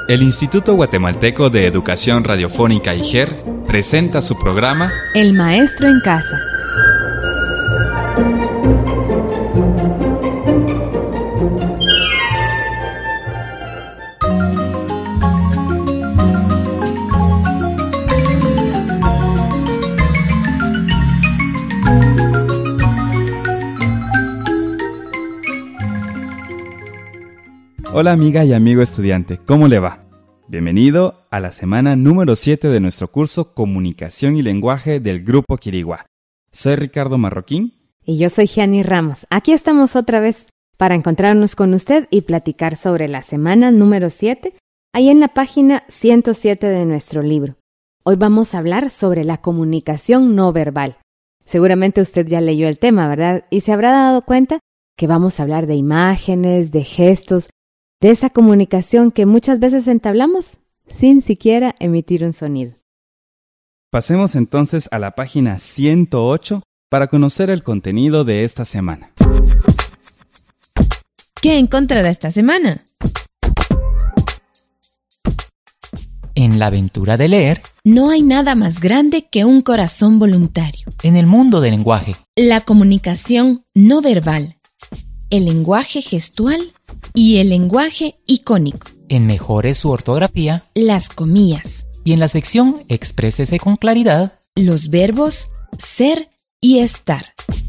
El Instituto Guatemalteco de Educación Radiofónica IGER presenta su programa El Maestro en Casa. Hola amiga y amigo estudiante, ¿cómo le va? Bienvenido a la semana número 7 de nuestro curso Comunicación y Lenguaje del Grupo Quiriguá. Soy Ricardo Marroquín. Y yo soy Gianni Ramos. Aquí estamos otra vez para encontrarnos con usted y platicar sobre la semana número 7, ahí en la página 107 de nuestro libro. Hoy vamos a hablar sobre la comunicación no verbal. Seguramente usted ya leyó el tema, ¿verdad? Y se habrá dado cuenta que vamos a hablar de imágenes, de gestos, de esa comunicación que muchas veces entablamos sin siquiera emitir un sonido. Pasemos entonces a la página 108 para conocer el contenido de esta semana. ¿Qué encontrará esta semana? En la aventura de leer, no hay nada más grande que un corazón voluntario. En el mundo del lenguaje, La comunicación no verbal, el lenguaje gestual y el lenguaje icónico. en Mejore su ortografía Las comillas, y en la sección Exprésese con claridad, los verbos ser y estar.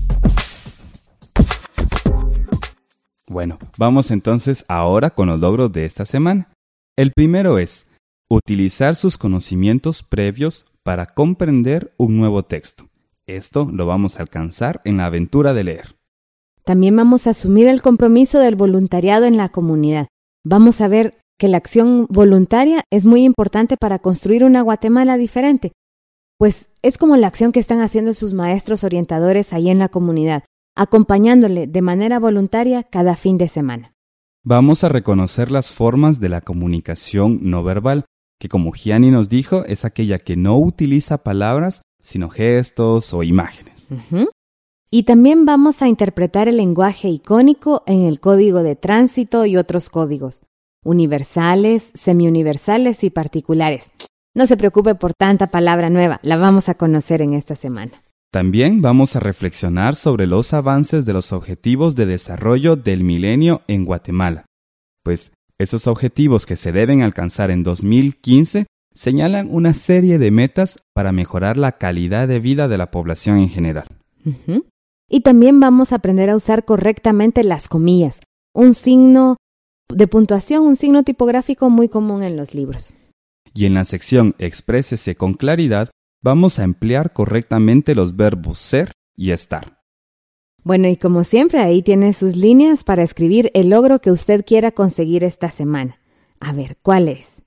Bueno, vamos entonces ahora con los logros de esta semana. El primero es utilizar sus conocimientos previos para comprender un nuevo texto. Esto lo vamos a alcanzar en la aventura de leer. También vamos a asumir el compromiso del voluntariado en la comunidad. Vamos a ver que la acción voluntaria es muy importante para construir una Guatemala diferente, pues es como la acción que están haciendo sus maestros orientadores ahí en la comunidad, acompañándole de manera voluntaria cada fin de semana. Vamos a reconocer las formas de la comunicación no verbal, que como Gianni nos dijo, es aquella que no utiliza palabras, sino gestos o imágenes. Y también vamos a interpretar el lenguaje icónico en el código de tránsito y otros códigos, universales, semiuniversales y particulares. No se preocupe por tanta palabra nueva, la vamos a conocer en esta semana. También vamos a reflexionar sobre los avances de los Objetivos de Desarrollo del Milenio en Guatemala, pues esos objetivos que se deben alcanzar en 2015 señalan una serie de metas para mejorar la calidad de vida de la población en general. Y también vamos a aprender a usar correctamente las comillas, un signo de puntuación, un signo tipográfico muy común en los libros. Y en la sección Exprésese con claridad, vamos a emplear correctamente los verbos ser y estar. Bueno, y como siempre, ahí tiene sus líneas para escribir el logro que usted quiera conseguir esta semana. A ver, ¿cuál es?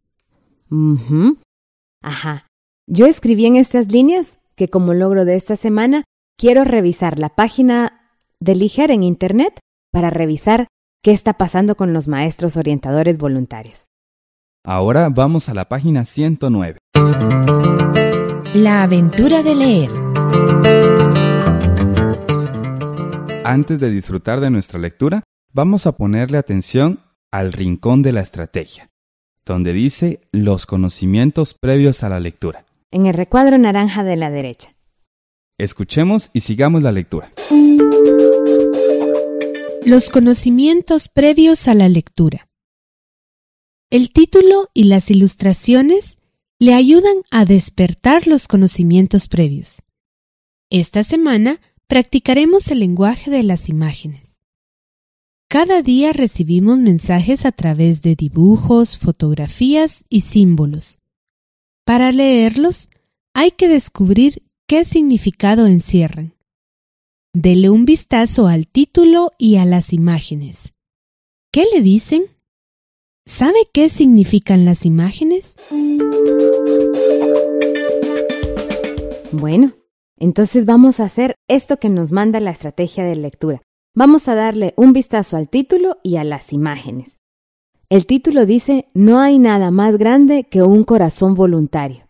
Yo escribí en estas líneas que como logro de esta semana quiero revisar la página del IGER en Internet para revisar qué está pasando con los maestros orientadores voluntarios. Ahora vamos a la página 109. La aventura de leer. Antes de disfrutar de nuestra lectura, vamos a ponerle atención al rincón de la estrategia, donde dice los conocimientos previos a la lectura. En el recuadro naranja de la derecha. Escuchemos y sigamos la lectura. Los conocimientos previos a la lectura. El título y las ilustraciones le ayudan a despertar los conocimientos previos. Esta semana practicaremos el lenguaje de las imágenes. Cada día recibimos mensajes a través de dibujos, fotografías y símbolos. Para leerlos, hay que descubrir qué significado encierran. Dele un vistazo al título y a las imágenes. ¿Qué le dicen? ¿Sabe qué significan las imágenes? Bueno, entonces vamos a hacer esto que nos manda la estrategia de lectura. Vamos a darle un vistazo al título y a las imágenes. El título dice, no hay nada más grande que un corazón voluntario.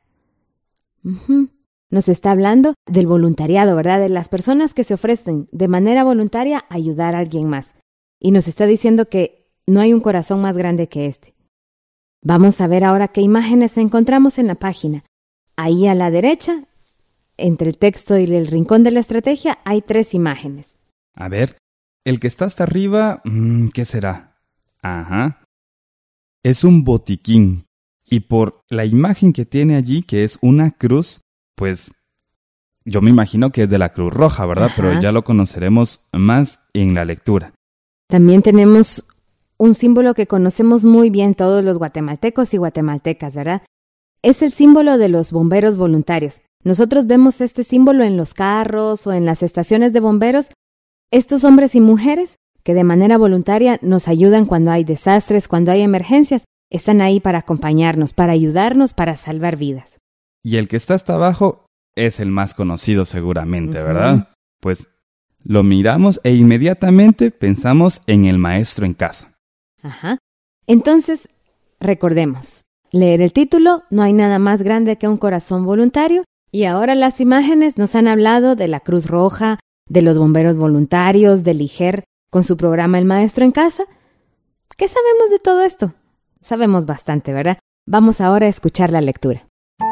Nos está hablando del voluntariado, ¿verdad? De las personas que se ofrecen de manera voluntaria a ayudar a alguien más. Y nos está diciendo que no hay un corazón más grande que este. Vamos a ver ahora qué imágenes encontramos en la página. Ahí a la derecha, entre el texto y el rincón de la estrategia, hay 3 imágenes. A ver, el que está hasta arriba, ¿qué será? Ajá. Es un botiquín. Y por la imagen que tiene allí, que es una cruz, pues yo me imagino que es de la Cruz Roja, ¿verdad? Ajá. Pero ya lo conoceremos más en la lectura. También tenemos un símbolo que conocemos muy bien todos los guatemaltecos y guatemaltecas, ¿verdad? Es el símbolo de los bomberos voluntarios. Nosotros vemos este símbolo en los carros o en las estaciones de bomberos. Estos hombres y mujeres que de manera voluntaria nos ayudan cuando hay desastres, cuando hay emergencias, están ahí para acompañarnos, para ayudarnos, para salvar vidas. Y el que está hasta abajo es el más conocido seguramente, ¿verdad? Pues lo miramos e inmediatamente pensamos en el maestro en casa. Ajá. Entonces, recordemos, leer el título, no hay nada más grande que un corazón voluntario, y ahora las imágenes nos han hablado de la Cruz Roja, de los bomberos voluntarios, del IGER con su programa El Maestro en Casa. ¿Qué sabemos de todo esto? Sabemos bastante, ¿verdad? Vamos ahora a escuchar la lectura.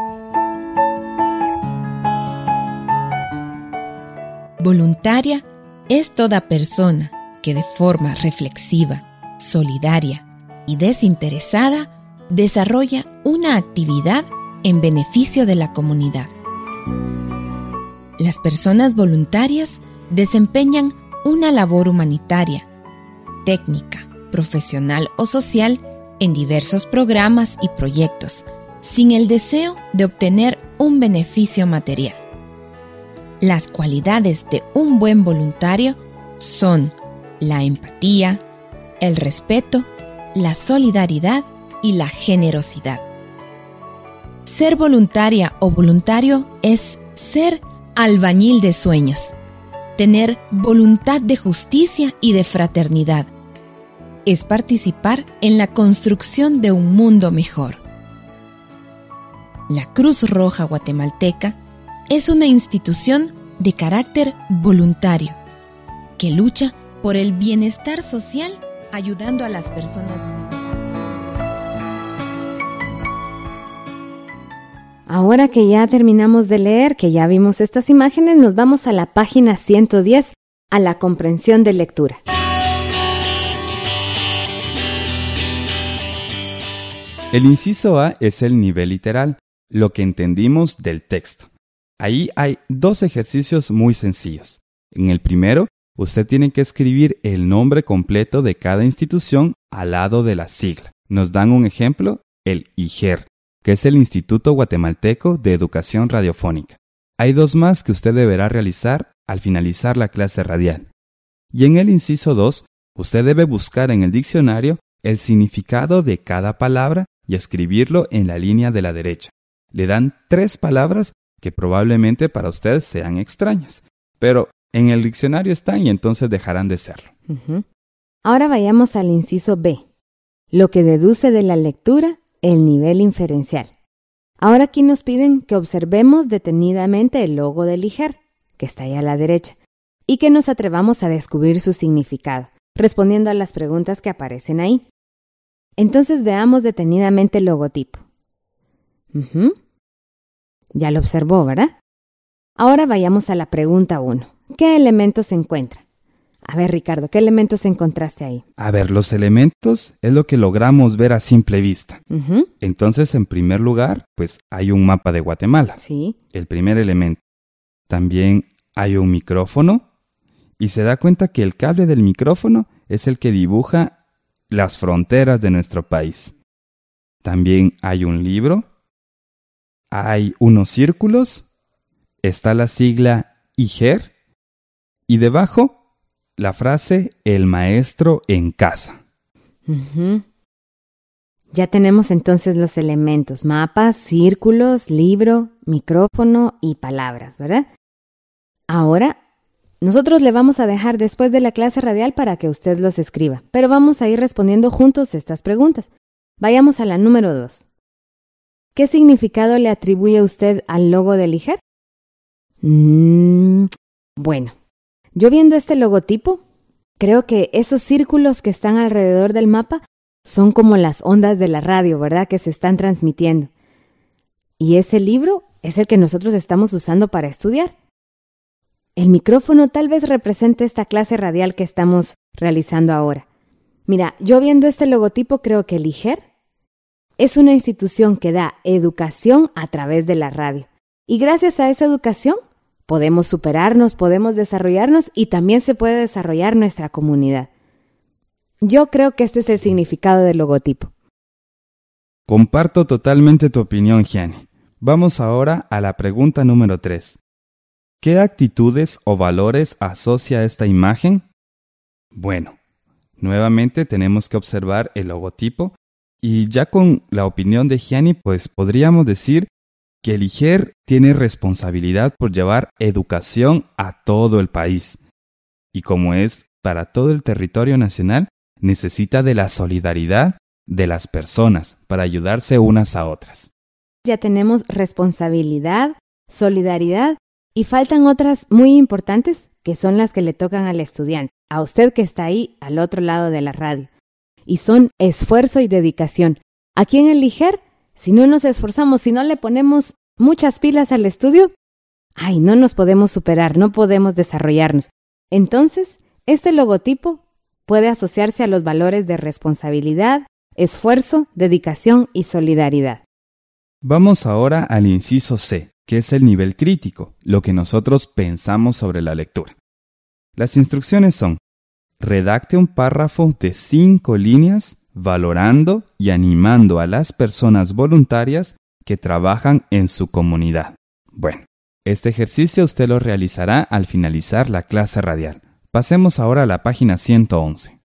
Voluntaria es toda persona que de forma reflexiva, solidaria y desinteresada desarrolla una actividad en beneficio de la comunidad. Las personas voluntarias desempeñan una labor humanitaria, técnica, profesional o social en diversos programas y proyectos, sin el deseo de obtener un beneficio material. Las cualidades de un buen voluntario son la empatía, el respeto, la solidaridad y la generosidad. Ser voluntaria o voluntario es ser albañil de sueños, tener voluntad de justicia y de fraternidad. Es participar en la construcción de un mundo mejor. La Cruz Roja Guatemalteca es una institución de carácter voluntario que lucha por el bienestar social ayudando a las personas vulnerables. Ahora que ya terminamos de leer, que ya vimos estas imágenes, nos vamos a la página 110, a la comprensión de lectura. El inciso A es el nivel literal, lo que entendimos del texto. Ahí hay 2 ejercicios muy sencillos. En el primero, usted tiene que escribir el nombre completo de cada institución al lado de la sigla. Nos dan un ejemplo, el IGER, que es el Instituto Guatemalteco de Educación Radiofónica. Hay 2 más que usted deberá realizar al finalizar la clase radial. Y en el inciso 2, usted debe buscar en el diccionario el significado de cada palabra y escribirlo en la línea de la derecha. Le dan 3 palabras que probablemente para usted sean extrañas, pero en el diccionario están y entonces dejarán de serlo. Ahora vayamos al inciso B, lo que deduce de la lectura el nivel inferencial. Ahora aquí nos piden que observemos detenidamente el logo del IGER, que está ahí a la derecha, y que nos atrevamos a descubrir su significado, respondiendo a las preguntas que aparecen ahí. Entonces veamos detenidamente el logotipo. Ya lo observó, ¿verdad? Ahora vayamos a la pregunta 1. ¿Qué elementos se encuentra? A ver, Ricardo, ¿qué elementos encontraste ahí? A ver, los elementos es lo que logramos ver a simple vista. Entonces, en primer lugar, pues hay un mapa de Guatemala. Sí. El primer elemento. También hay un micrófono y se da cuenta que el cable del micrófono es el que dibuja las fronteras de nuestro país. También hay un libro, hay unos círculos, está la sigla IGER y debajo la frase El Maestro en Casa. Ya tenemos entonces los elementos, mapas, círculos, libro, micrófono y palabras, ¿verdad? Ahora, nosotros le vamos a dejar después de la clase radial para que usted los escriba, pero vamos a ir respondiendo juntos estas preguntas. Vayamos a la número 2. ¿Qué significado le atribuye usted al logo del IGER? Bueno, yo viendo este logotipo, creo que esos círculos que están alrededor del mapa son como las ondas de la radio, ¿verdad?, que se están transmitiendo. Y ese libro es el que nosotros estamos usando para estudiar. El micrófono tal vez represente esta clase radial que estamos realizando ahora. Mira, yo viendo este logotipo creo que el IGER es una institución que da educación a través de la radio. Y gracias a esa educación podemos superarnos, podemos desarrollarnos y también se puede desarrollar nuestra comunidad. Yo creo que este es el significado del logotipo. Comparto totalmente tu opinión, Gianni. Vamos ahora a la pregunta número 3. ¿Qué actitudes o valores asocia esta imagen? Bueno, nuevamente tenemos que observar el logotipo y ya con la opinión de Gianni, pues podríamos decir que el IGER tiene responsabilidad por llevar educación a todo el país. Y como es para todo el territorio nacional, necesita de la solidaridad de las personas para ayudarse unas a otras. Ya tenemos responsabilidad, solidaridad y faltan otras muy importantes que son las que le tocan al estudiante, a usted que está ahí al otro lado de la radio. Y son esfuerzo y dedicación. Aquí en el IGER, si no nos esforzamos, si no le ponemos muchas pilas al estudio, no nos podemos superar, no podemos desarrollarnos. Entonces, este logotipo puede asociarse a los valores de responsabilidad, esfuerzo, dedicación y solidaridad. Vamos ahora al inciso C, que es el nivel crítico, lo que nosotros pensamos sobre la lectura. Las instrucciones son: redacte un párrafo de 5 líneas valorando y animando a las personas voluntarias que trabajan en su comunidad. Bueno, este ejercicio usted lo realizará al finalizar la clase radial. Pasemos ahora a la página 111.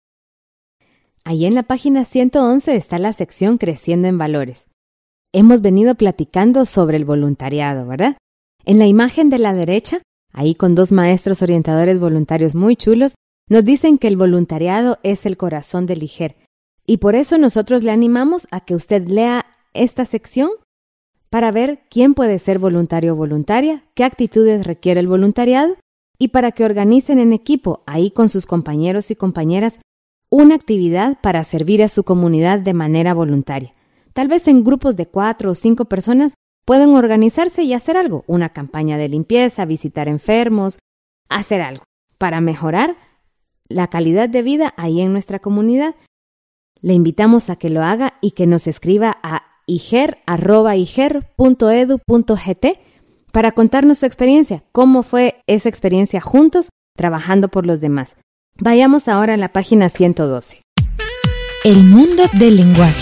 Ahí en la página 111 está la sección Creciendo en Valores. Hemos venido platicando sobre el voluntariado, ¿verdad? En la imagen de la derecha, ahí con 2 maestros orientadores voluntarios muy chulos, nos dicen que el voluntariado es el corazón del IGER. Y por eso nosotros le animamos a que usted lea esta sección para ver quién puede ser voluntario o voluntaria, qué actitudes requiere el voluntariado y para que organicen en equipo, ahí con sus compañeros y compañeras, una actividad para servir a su comunidad de manera voluntaria. Tal vez en grupos de 4 o 5 personas pueden organizarse y hacer algo, una campaña de limpieza, visitar enfermos, hacer algo para mejorar la calidad de vida ahí en nuestra comunidad. Le invitamos a que lo haga y que nos escriba a iger@iger.edu.gt para contarnos su experiencia, cómo fue esa experiencia juntos trabajando por los demás. Vayamos ahora a la página 112. El mundo del lenguaje.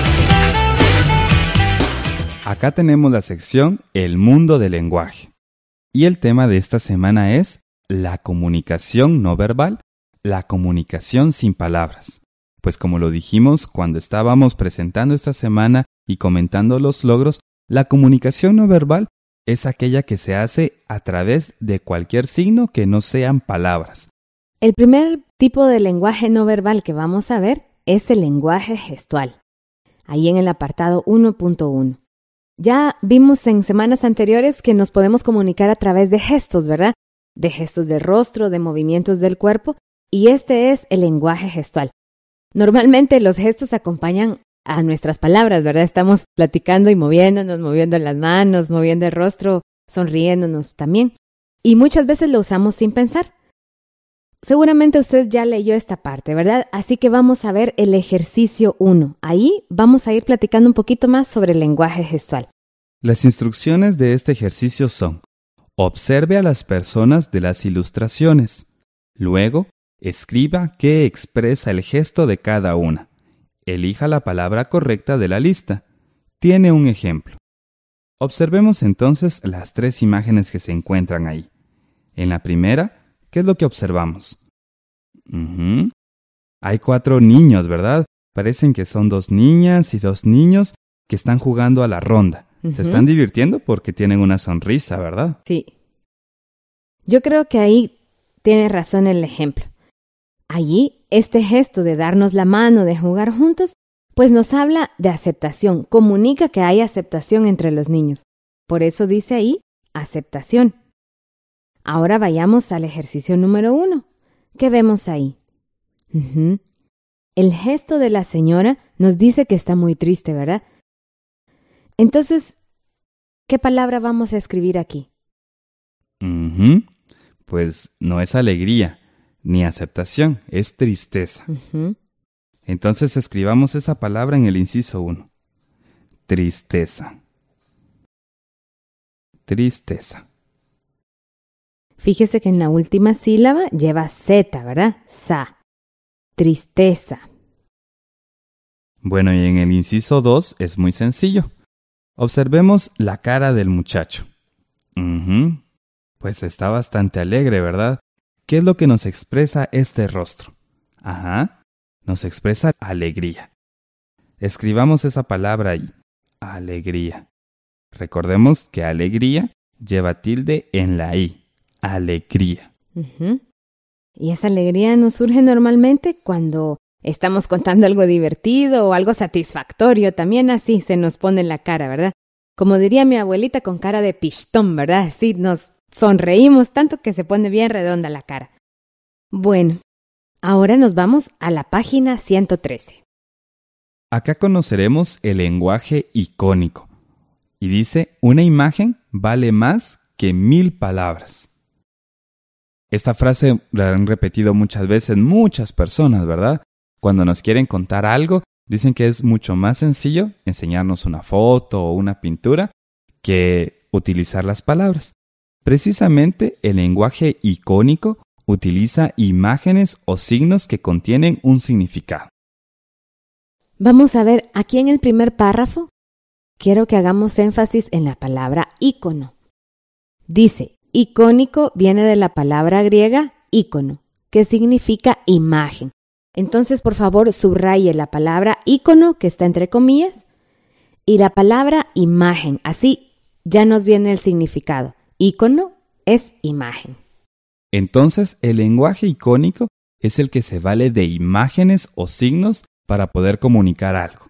Acá tenemos la sección El mundo del lenguaje. Y el tema de esta semana es la comunicación no verbal, la comunicación sin palabras. Pues como lo dijimos cuando estábamos presentando esta semana y comentando los logros, la comunicación no verbal es aquella que se hace a través de cualquier signo que no sean palabras. El primer tipo de lenguaje no verbal que vamos a ver es el lenguaje gestual, ahí en el apartado 1.1. Ya vimos en semanas anteriores que nos podemos comunicar a través de gestos, ¿verdad? De gestos del rostro, de movimientos del cuerpo, y este es el lenguaje gestual. Normalmente los gestos acompañan a nuestras palabras, ¿verdad? Estamos platicando y moviéndonos, moviendo las manos, moviendo el rostro, sonriéndonos también. Y muchas veces lo usamos sin pensar. Seguramente usted ya leyó esta parte, ¿verdad? Así que vamos a ver el ejercicio 1. Ahí vamos a ir platicando un poquito más sobre el lenguaje gestual. Las instrucciones de este ejercicio son: observe a las personas de las ilustraciones. Luego, escriba qué expresa el gesto de cada una. Elija la palabra correcta de la lista. Tiene un ejemplo. Observemos entonces las 3 imágenes que se encuentran ahí. En la primera, ¿qué es lo que observamos? Hay 4 niños, ¿verdad? Parecen que son 2 niñas y 2 niños que están jugando a la ronda. Se están divirtiendo porque tienen una sonrisa, ¿verdad? Sí. Yo creo que ahí tiene razón el ejemplo. Allí, este gesto de darnos la mano, de jugar juntos, pues nos habla de aceptación, comunica que hay aceptación entre los niños. Por eso dice ahí, aceptación. Ahora vayamos al ejercicio número 1. ¿Qué vemos ahí? el gesto de la señora nos dice que está muy triste, ¿verdad? Entonces, ¿qué palabra vamos a escribir aquí? Pues no es alegría ni aceptación, es tristeza. Entonces escribamos esa palabra en el inciso 1. Tristeza. Tristeza. Fíjese que en la última sílaba lleva Z, ¿verdad? Sa. Tristeza. Bueno, y en el inciso 2 es muy sencillo. Observemos la cara del muchacho. Pues está bastante alegre, ¿verdad? ¿Qué es lo que nos expresa este rostro? Nos expresa alegría. Escribamos esa palabra ahí. Alegría. Recordemos que alegría lleva tilde en la I. Alegría. Y esa alegría nos surge normalmente cuando estamos contando algo divertido o algo satisfactorio. También así se nos pone en la cara, ¿verdad? Como diría mi abuelita, con cara de pistón, ¿verdad? Sí, nos sonreímos tanto que se pone bien redonda la cara. Bueno, ahora nos vamos a la página 113. Acá conoceremos el lenguaje icónico. Y dice, una imagen vale más que 1000 palabras. Esta frase la han repetido muchas veces muchas personas, ¿verdad? Cuando nos quieren contar algo, dicen que es mucho más sencillo enseñarnos una foto o una pintura que utilizar las palabras. Precisamente el lenguaje icónico utiliza imágenes o signos que contienen un significado. Vamos a ver, aquí en el primer párrafo, quiero que hagamos énfasis en la palabra ícono. Dice, icónico viene de la palabra griega ícono, que significa imagen. Entonces, por favor, subraye la palabra ícono, que está entre comillas, y la palabra imagen. Así ya nos viene el significado. Ícono es imagen. Entonces, el lenguaje icónico es el que se vale de imágenes o signos para poder comunicar algo.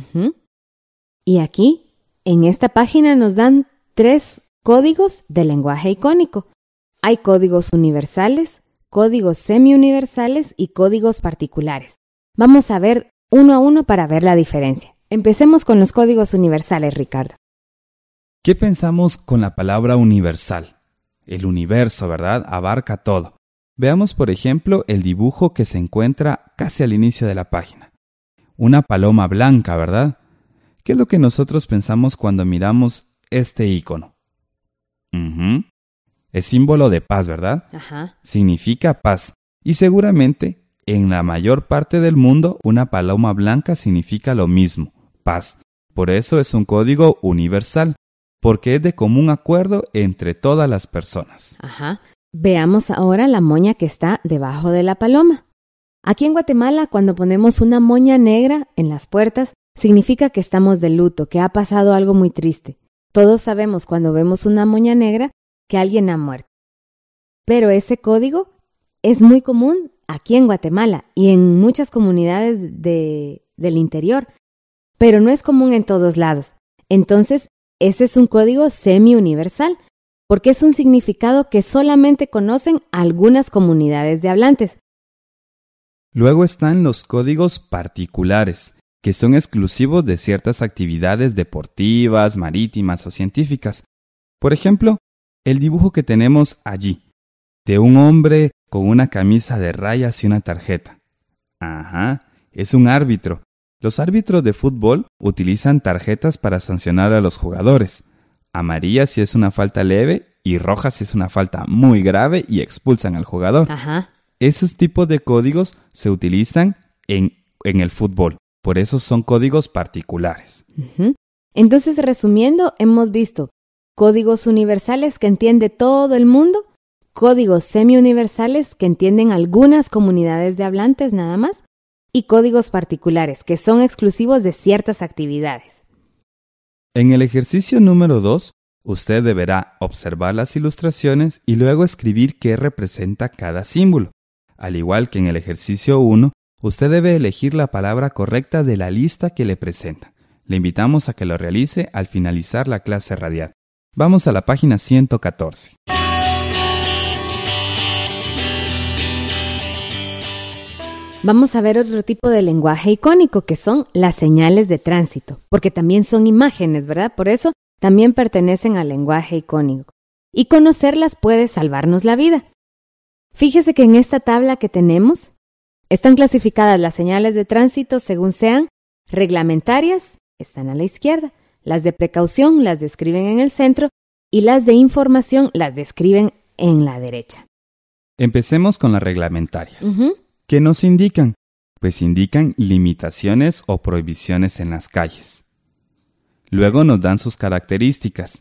Y aquí, en esta página, nos dan 3 códigos del lenguaje icónico. Hay códigos universales, códigos semi-universales y códigos particulares. Vamos a ver uno a uno para ver la diferencia. Empecemos con los códigos universales, Ricardo. ¿Qué pensamos con la palabra universal? El universo, ¿verdad? Abarca todo. Veamos, por ejemplo, el dibujo que se encuentra casi al inicio de la página. Una paloma blanca, ¿verdad? ¿Qué es lo que nosotros pensamos cuando miramos este icono? Es símbolo de paz, ¿verdad? Significa paz. Y seguramente, en la mayor parte del mundo, una paloma blanca significa lo mismo, paz. Por eso es un código universal, porque es de común acuerdo entre todas las personas. Veamos ahora la moña que está debajo de la paloma. Aquí en Guatemala, cuando ponemos una moña negra en las puertas, significa que estamos de luto, que ha pasado algo muy triste. Todos sabemos cuando vemos una moña negra que alguien ha muerto. Pero ese código es muy común aquí en Guatemala y en muchas comunidades del interior, pero no es común en todos lados. Entonces, ese es un código semi-universal, porque es un significado que solamente conocen algunas comunidades de hablantes. Luego están los códigos particulares, que son exclusivos de ciertas actividades deportivas, marítimas o científicas. Por ejemplo, el dibujo que tenemos allí, de un hombre con una camisa de rayas y una tarjeta. Es un árbitro. Los árbitros de fútbol utilizan tarjetas para sancionar a los jugadores. Amarilla si es una falta leve y roja si es una falta muy grave y expulsan al jugador. Esos tipos de códigos se utilizan en el fútbol. Por eso son códigos particulares. Entonces, resumiendo, hemos visto códigos universales que entiende todo el mundo, códigos semi-universales que entienden algunas comunidades de hablantes nada más, y códigos particulares que son exclusivos de ciertas actividades. En el ejercicio número 2, usted deberá observar las ilustraciones y luego escribir qué representa cada símbolo. Al igual que en el ejercicio 1, usted debe elegir la palabra correcta de la lista que le presenta. Le invitamos a que lo realice al finalizar la clase radial. Vamos a la página 114. Vamos a ver otro tipo de lenguaje icónico, que son las señales de tránsito, porque también son imágenes, ¿verdad? Por eso también pertenecen al lenguaje icónico. Y conocerlas puede salvarnos la vida. Fíjese que en esta tabla que tenemos están clasificadas las señales de tránsito según sean reglamentarias, están a la izquierda, las de precaución las describen en el centro y las de información las describen en la derecha. Empecemos con las reglamentarias. Uh-huh. ¿Qué nos indican? Pues indican limitaciones o prohibiciones en las calles. Luego nos dan sus características.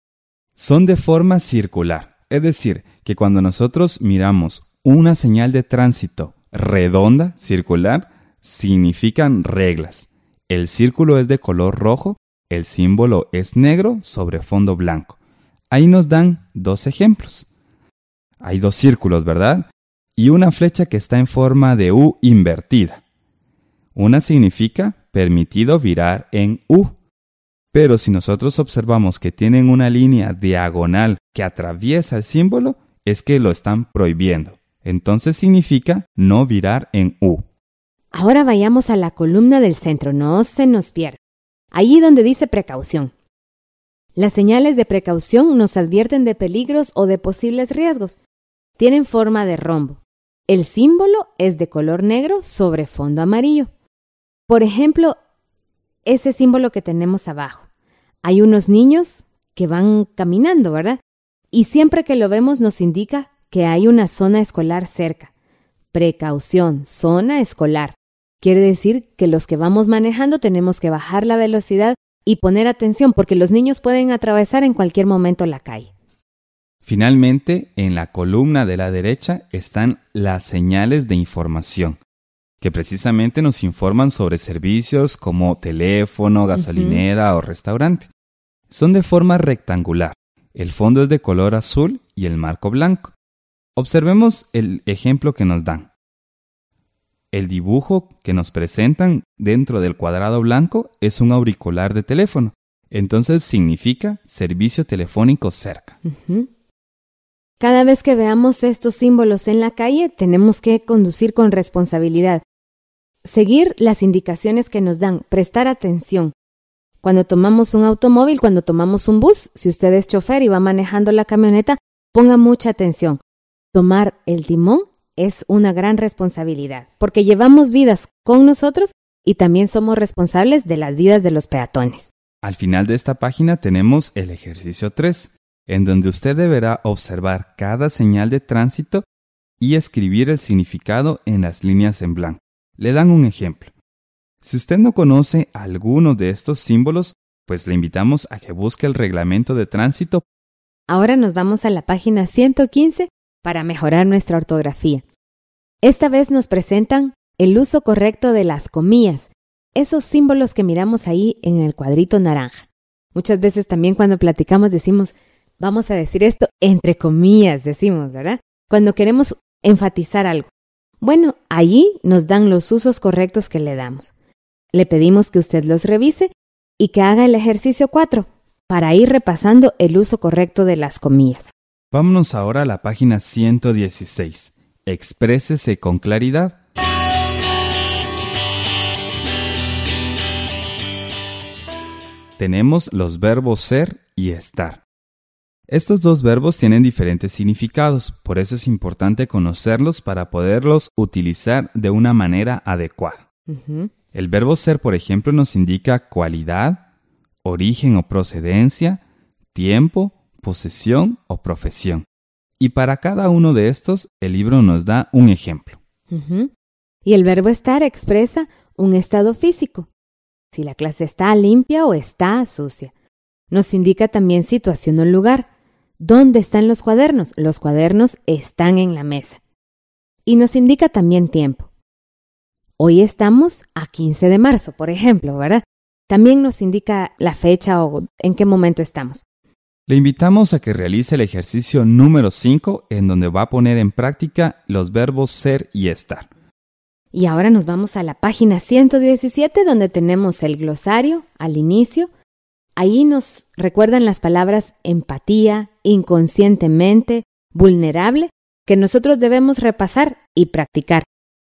Son de forma circular, es decir, que cuando nosotros miramos una señal de tránsito redonda, circular, significan reglas. El círculo es de color rojo, el símbolo es negro sobre fondo blanco. Ahí nos dan 2 ejemplos. Hay 2 círculos, ¿verdad? Y una flecha que está en forma de U invertida. Una significa permitido virar en U. Pero si nosotros observamos que tienen una línea diagonal que atraviesa el símbolo, es que lo están prohibiendo. Entonces significa no virar en U. Ahora vayamos a la columna del centro, no se nos pierda. Allí donde dice precaución. Las señales de precaución nos advierten de peligros o de posibles riesgos. Tienen forma de rombo. El símbolo es de color negro sobre fondo amarillo. Por ejemplo, ese símbolo que tenemos abajo. Hay unos niños que van caminando, ¿verdad? Y siempre que lo vemos nos indica que hay una zona escolar cerca. Precaución, zona escolar. Quiere decir que los que vamos manejando tenemos que bajar la velocidad y poner atención porque los niños pueden atravesar en cualquier momento la calle. Finalmente, en la columna de la derecha están las señales de información, que precisamente nos informan sobre servicios como teléfono, gasolinera o restaurante. Son de forma rectangular. El fondo es de color azul y el marco blanco. Observemos el ejemplo que nos dan. El dibujo que nos presentan dentro del cuadrado blanco es un auricular de teléfono. Entonces significa servicio telefónico cerca. Uh-huh. Cada vez que veamos estos símbolos en la calle, tenemos que conducir con responsabilidad. Seguir las indicaciones que nos dan, prestar atención. Cuando tomamos un automóvil, cuando tomamos un bus, si usted es chofer y va manejando la camioneta, ponga mucha atención. Tomar el timón es una gran responsabilidad, porque llevamos vidas con nosotros y también somos responsables de las vidas de los peatones. Al final de esta página tenemos el ejercicio 3, en donde usted deberá observar cada señal de tránsito y escribir el significado en las líneas en blanco. Le dan un ejemplo. Si usted no conoce alguno de estos símbolos, pues le invitamos a que busque el reglamento de tránsito. Ahora nos vamos a la página 115 para mejorar nuestra ortografía. Esta vez nos presentan el uso correcto de las comillas, esos símbolos que miramos ahí en el cuadrito naranja. Muchas veces también cuando platicamos decimos, vamos a decir esto entre comillas, decimos, ¿verdad? Cuando queremos enfatizar algo. Bueno, allí nos dan los usos correctos que le damos. Le pedimos que usted los revise y que haga el ejercicio 4 para ir repasando el uso correcto de las comillas. Vámonos ahora a la página 116. Exprésese con claridad. Tenemos los verbos ser y estar. Estos 2 verbos tienen diferentes significados, por eso es importante conocerlos para poderlos utilizar de una manera adecuada. Uh-huh. El verbo ser, por ejemplo, nos indica cualidad, origen o procedencia, tiempo, posesión o profesión. Y para cada uno de estos, el libro nos da un ejemplo. Uh-huh. Y el verbo estar expresa un estado físico. Si la clase está limpia o está sucia. Nos indica también situación o lugar. ¿Dónde están los cuadernos? Los cuadernos están en la mesa. Y nos indica también tiempo. Hoy estamos a 15 de marzo, por ejemplo, ¿verdad? También nos indica la fecha o en qué momento estamos. Le invitamos a que realice el ejercicio número 5, en donde va a poner en práctica los verbos ser y estar. Y ahora nos vamos a la página 117, donde tenemos el glosario al inicio. Ahí nos recuerdan las palabras empatía, inconscientemente, vulnerable, que nosotros debemos repasar y practicar.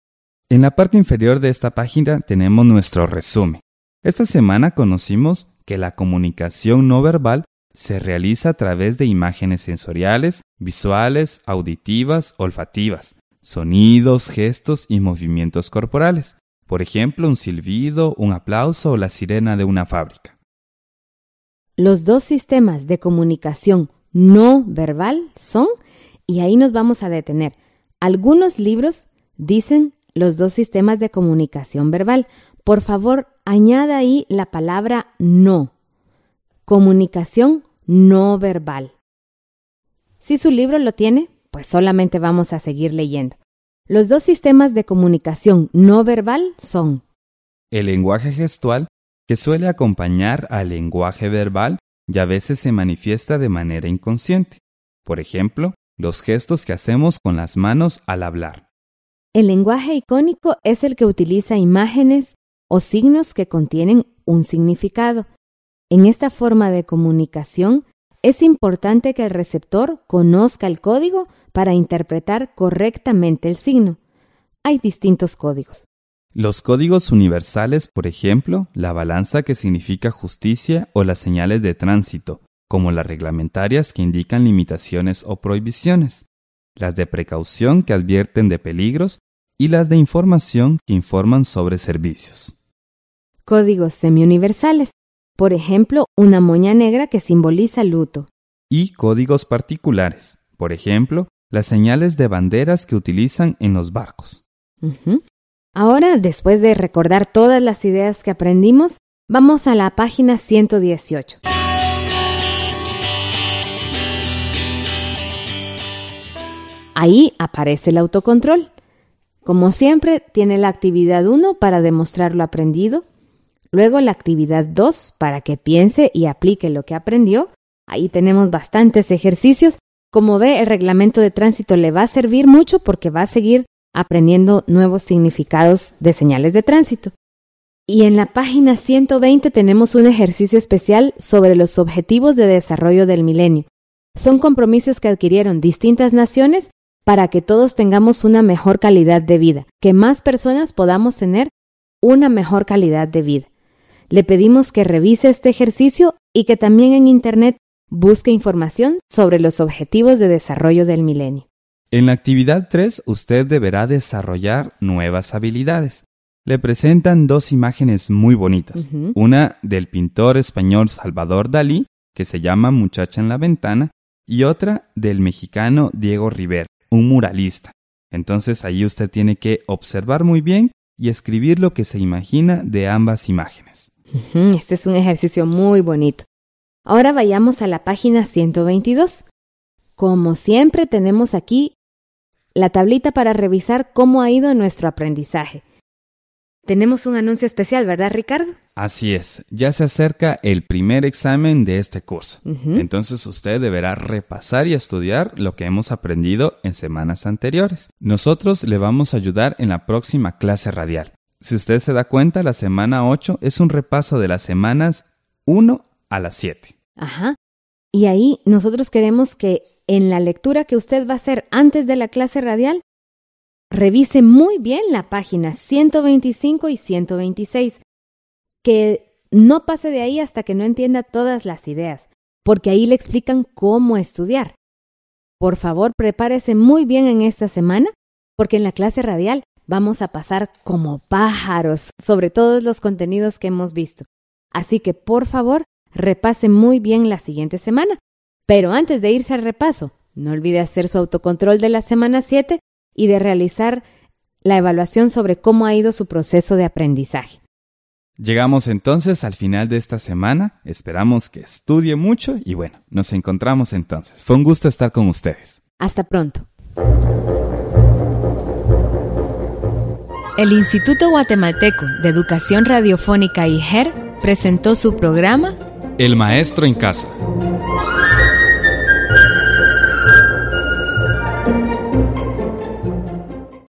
En la parte inferior de esta página tenemos nuestro resumen. Esta semana conocimos que la comunicación no verbal se realiza a través de imágenes sensoriales, visuales, auditivas, olfativas, sonidos, gestos y movimientos corporales. Por ejemplo, un silbido, un aplauso o la sirena de una fábrica. Los dos sistemas de comunicación no verbal son, y ahí nos vamos a detener. Algunos libros dicen los dos sistemas de comunicación verbal. Por favor, añada ahí la palabra no. Comunicación no verbal. Si su libro lo tiene, pues solamente vamos a seguir leyendo. Los dos sistemas de comunicación no verbal son el lenguaje gestual, que suele acompañar al lenguaje verbal y a veces se manifiesta de manera inconsciente. Por ejemplo, los gestos que hacemos con las manos al hablar. El lenguaje icónico es el que utiliza imágenes o signos que contienen un significado. En esta forma de comunicación, es importante que el receptor conozca el código para interpretar correctamente el signo. Hay distintos códigos. Los códigos universales, por ejemplo, la balanza que significa justicia o las señales de tránsito, como las reglamentarias que indican limitaciones o prohibiciones, las de precaución que advierten de peligros y las de información que informan sobre servicios. Códigos semiuniversales. Por ejemplo, una moña negra que simboliza luto. Y códigos particulares. Por ejemplo, las señales de banderas que utilizan en los barcos. Ahora, después de recordar todas las ideas que aprendimos, vamos a la página 118. Ahí aparece el autocontrol. Como siempre, tiene la actividad 1 para demostrar lo aprendido. Luego la actividad 2 para que piense y aplique lo que aprendió. Ahí tenemos bastantes ejercicios. Como ve, el reglamento de tránsito le va a servir mucho porque va a seguir aprendiendo nuevos significados de señales de tránsito. Y en la página 120 tenemos un ejercicio especial sobre los objetivos de desarrollo del milenio. Son compromisos que adquirieron distintas naciones para que todos tengamos una mejor calidad de vida, que más personas podamos tener una mejor calidad de vida. Le pedimos que revise este ejercicio y que también en Internet busque información sobre los objetivos de desarrollo del milenio. En la actividad 3, usted deberá desarrollar nuevas habilidades. Le presentan dos imágenes muy bonitas. Una del pintor español Salvador Dalí, que se llama Muchacha en la ventana, y otra del mexicano Diego Rivera, un muralista. Entonces ahí usted tiene que observar muy bien y escribir lo que se imagina de ambas imágenes. Este es un ejercicio muy bonito. Ahora vayamos a la página 122. Como siempre tenemos aquí la tablita para revisar cómo ha ido nuestro aprendizaje. Tenemos un anuncio especial, ¿verdad, Ricardo? Así es, ya se acerca el primer examen de este curso. Entonces usted deberá repasar y estudiar lo que hemos aprendido en semanas anteriores. Nosotros le vamos a ayudar en la próxima clase radial. Si usted se da cuenta, la semana 8 es un repaso de las semanas 1 a las 7. Y ahí nosotros queremos que en la lectura que usted va a hacer antes de la clase radial, revise muy bien la página 125 y 126. Que no pase de ahí hasta que no entienda todas las ideas, porque ahí le explican cómo estudiar. Por favor, prepárese muy bien en esta semana, porque en la clase radial vamos a pasar como pájaros sobre todos los contenidos que hemos visto. Así que, por favor, repase muy bien la siguiente semana. Pero antes de irse al repaso, no olvide hacer su autocontrol de la semana 7 y de realizar la evaluación sobre cómo ha ido su proceso de aprendizaje. Llegamos entonces al final de esta semana. Esperamos que estudie mucho y bueno, nos encontramos entonces. Fue un gusto estar con ustedes. Hasta pronto. El Instituto Guatemalteco de Educación Radiofónica IGER presentó su programa El Maestro en Casa.